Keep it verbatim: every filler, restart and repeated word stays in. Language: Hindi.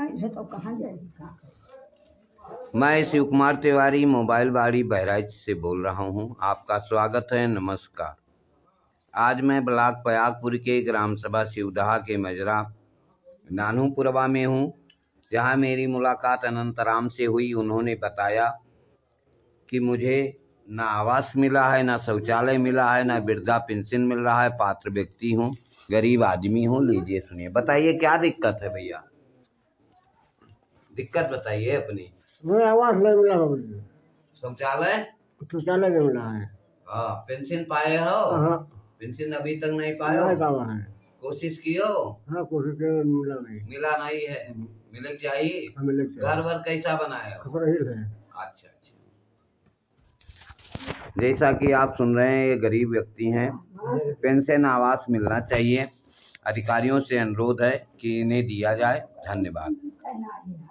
तो कहाँ जाएगी? मैं शिव कुमार तिवारी मोबाइल बाड़ी बहराइच से बोल रहा हूं। आपका स्वागत है। नमस्कार। आज मैं ब्लॉक पयागपुर के ग्राम सभा शिवदहा के मजरा नानूपुरवा में हूं, जहां मेरी मुलाकात अनंतराम से हुई। उन्होंने बताया कि मुझे ना आवास मिला है, ना शौचालय मिला है, ना वृद्धा पेंशन मिल रहा है। पात्र व्यक्ति हूं, गरीब आदमी हूं। लीजिए सुनिए। बताइए क्या दिक्कत है भैया? दिक्कत बताइए अपनी। मुझे आवास नहीं मिला है मुझे। शौचालय शौचालय नहीं मिला है। हाँ। पेंशन पाए हो? हाँ। पेंशन अभी तक नहीं पाए हो? नहीं पावा है। कोशिश कियो? हाँ कोशिश किया, मिला नहीं। मिला नहीं है। मिले चाहिए। हाँ, मिले चाहिए। घर वर कैसा बनाया हो? खपरहिल है। अच्छा अच्छा। जैसा कि आप सुन रहे हैं, ये गरीब व्यक्ति हैं। पेंशन आवास मिलना चाहिए। अधिकारियों से अनुरोध है कि इन्हें दिया जाए। धन्यवाद।